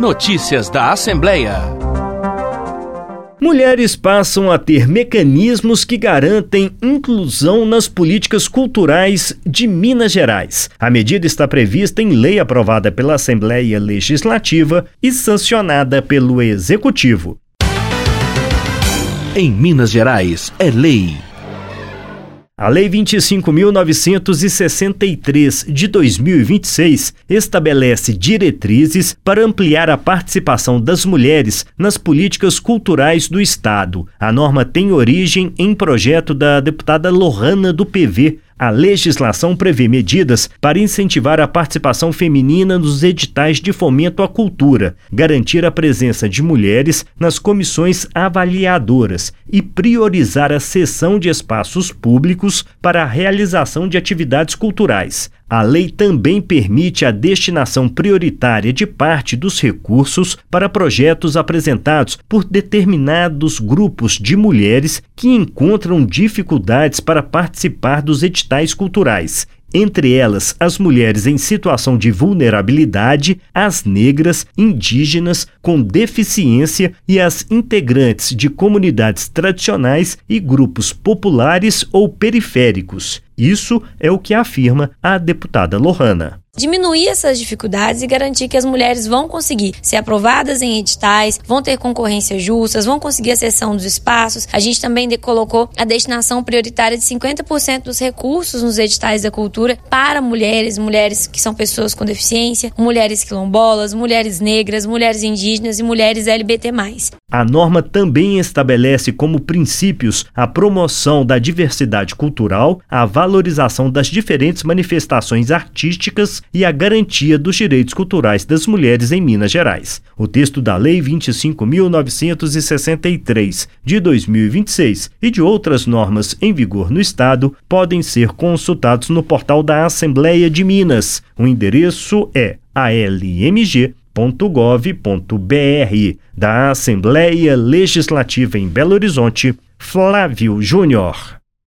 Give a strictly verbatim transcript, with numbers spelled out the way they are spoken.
Notícias da Assembleia. Mulheres passam a ter mecanismos que garantem inclusão nas políticas culturais de Minas Gerais. A medida está prevista em lei aprovada pela Assembleia Legislativa e sancionada pelo Executivo. Em Minas Gerais, é lei. A Lei vinte e cinco mil novecentos e sessenta e três de dois mil e vinte e seis estabelece diretrizes para ampliar a participação das mulheres nas políticas culturais do Estado. A norma tem origem em projeto da deputada Lohana do P V. A legislação prevê medidas para incentivar a participação feminina nos editais de fomento à cultura, garantir a presença de mulheres nas comissões avaliadoras e priorizar a cessão de espaços públicos para a realização de atividades culturais. A lei também permite a destinação prioritária de parte dos recursos para projetos apresentados por determinados grupos de mulheres que encontram dificuldades para participar dos editais culturais. Entre elas, as mulheres em situação de vulnerabilidade, as negras, indígenas, com deficiência e as integrantes de comunidades tradicionais e grupos populares ou periféricos. Isso é o que afirma a deputada Lohana. Diminuir essas dificuldades e garantir que as mulheres vão conseguir ser aprovadas em editais, vão ter concorrências justas, vão conseguir a cessão dos espaços. A gente também colocou a destinação prioritária de cinquenta por cento dos recursos nos editais da cultura para mulheres, mulheres que são pessoas com deficiência, mulheres quilombolas, mulheres negras, mulheres indígenas e mulheres L G B T mais. A norma também estabelece como princípios a promoção da diversidade cultural, a valorização das diferentes manifestações artísticas e a garantia dos direitos culturais das mulheres em Minas Gerais. O texto da Lei vinte e cinco mil novecentos e sessenta e três de dois mil e vinte e seis e de outras normas em vigor no Estado podem ser consultados no portal da Assembleia de Minas. O endereço é a l m g ponto gov ponto b r. Da Assembleia Legislativa em Belo Horizonte, Flávio Júnior.